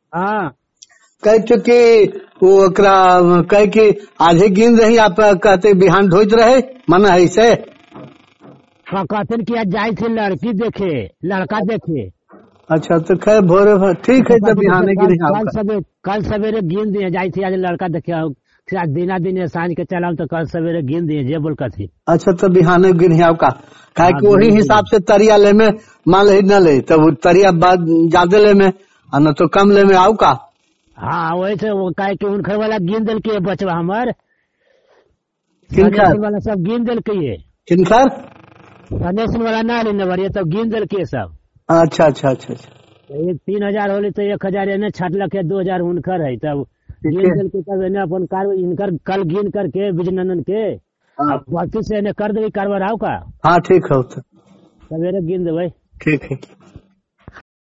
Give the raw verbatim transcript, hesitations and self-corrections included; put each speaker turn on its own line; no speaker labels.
हाँ
कह चुकी वो ओकरा कह के आधे गिन रही आप कहते बिहान ढोइत रहे मन ऐसे
हाँ, कहते कि आज जाई थे लड़की देखे, लड़का देखे।
अच्छा तो खैर भोरे भोर ठीक है तो बिहाने
कल
गिरी
कल सवेरे कल सवेरे गिन दिए जाई थी आज लड़का देखे, फिर आज दिना दिन सांझ के चलाऊ तो कल सवेरे गिन दिए जे बोल कर थी।
अच्छा तो बिहाने गिरी का काहे
हाँ,
कि वही
गिन
हिसाब से तरिया ले में मान ले न ले तो वो तरिया बाद ज्यादा ले में और न तो कम ले में आऊ का।
हाँ वैसे वो काहे कि उनकर वाला गिन दिल के बचवा हमार
किनकर
वाला सब गिन दिल के ये
किनकर
सनेशन वाला ना लेने वाली सब गिन दिल के सब।
अच्छा अच्छा अच्छा अच्छा
एक तीन हजार होली तो एक हजार एने छाटलक है, दो हजार उनकर है तब गिन दिल के तब एने अपन कार इनकर कल गिन करके बिजनंदन के अब बाकी से एने कर देवी कारवार आओ का।
हाँ ठीक है
सवेरे गिन देवे।
ठीक है।